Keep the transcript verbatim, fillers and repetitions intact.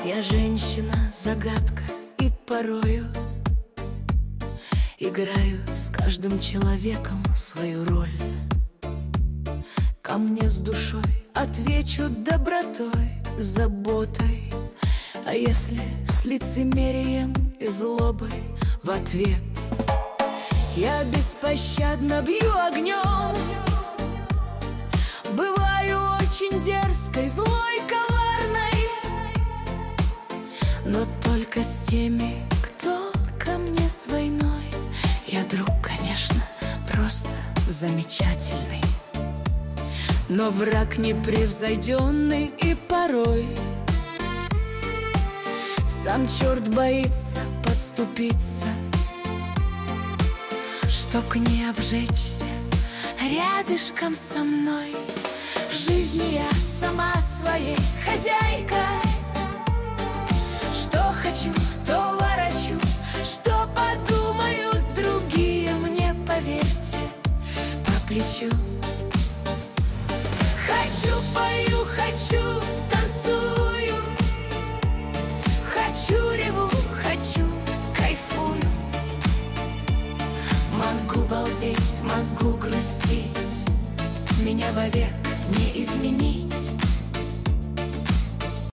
Я женщина-загадка, и порою играю с каждым человеком свою роль. Ко мне с душой отвечу добротой, заботой, а если с лицемерием и злобой в ответ, я беспощадно бью огнем. Бываю очень дерзкой, злой, коварной, но только с теми, кто ко мне с войной. Я друг, конечно, просто замечательный, но враг непревзойденный, и порой сам черт боится подступиться, чтоб не обжечься рядышком со мной. Жизни я сама своей хозяйка, что хочу, то ворочу, что подумают другие, мне, поверьте, по плечу. Хочу, пою, хочу, танцую, хочу, реву, хочу, кайфую. Могу балдеть, могу грустить, меня вовек не изменить.